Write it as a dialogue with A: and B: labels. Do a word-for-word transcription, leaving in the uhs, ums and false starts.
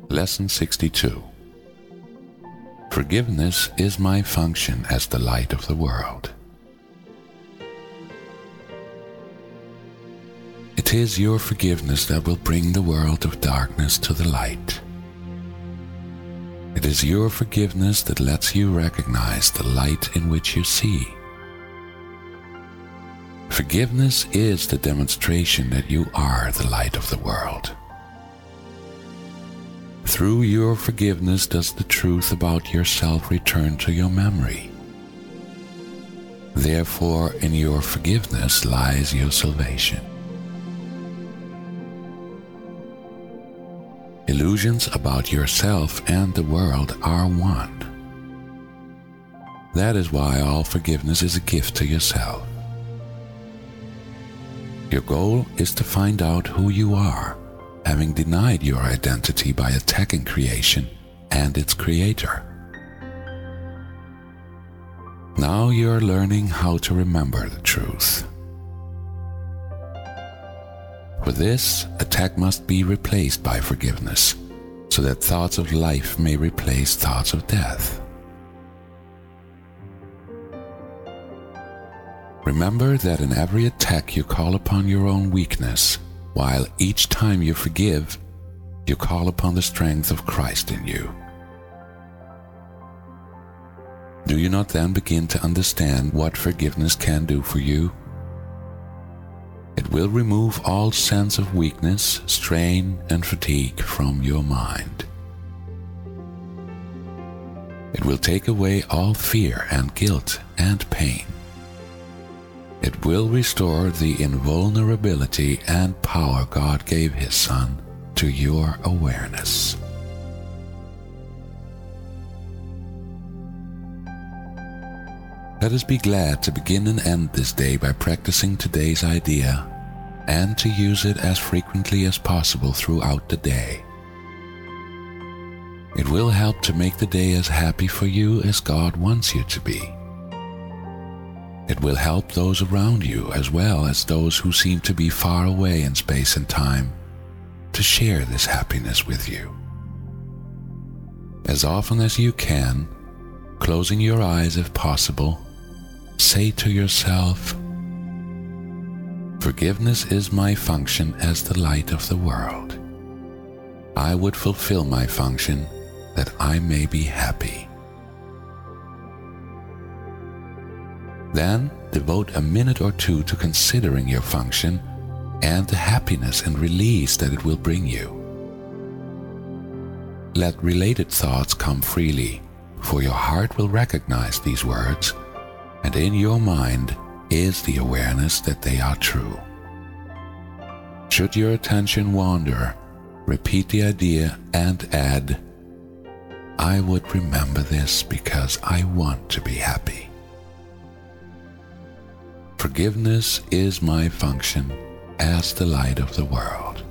A: Lesson sixty-two. Forgiveness is my function as the light of the world. It is your forgiveness that will bring the world of darkness to the light. It is your forgiveness that lets you recognize the light in which you see. Forgiveness is the demonstration that you are the light of the world. Through your forgiveness does the truth about yourself return to your memory. Therefore, in your forgiveness lies your salvation. Illusions about yourself and the world are one. That is why all forgiveness is a gift to yourself. Your goal is to find out who you are, having denied your identity by attacking creation and its creator. Now you are learning how to remember the truth. For this, attack must be replaced by forgiveness, so that thoughts of life may replace thoughts of death. Remember that in every attack you call upon your own weakness, while each time you forgive, you call upon the strength of Christ in you. Do you not then begin to understand what forgiveness can do for you? It will remove all sense of weakness, strain, and fatigue from your mind. It will take away all fear and guilt and pain. It will restore the invulnerability and power God gave His Son to your awareness. Let us be glad to begin and end this day by practicing today's idea and to use it as frequently as possible throughout the day. It will help to make the day as happy for you as God wants you to be. It will help those around you as well as those who seem to be far away in space and time to share this happiness with you. As often as you can, closing your eyes if possible, say to yourself, "Forgiveness is my function as the light of the world. I would fulfill my function that I may be happy." Then devote a minute or two to considering your function and the happiness and release that it will bring you. Let related thoughts come freely, for your heart will recognize these words, and in your mind is the awareness that they are true. Should your attention wander, repeat the idea and add, "I would remember this because I want to be happy." Forgiveness is my function as the light of the world.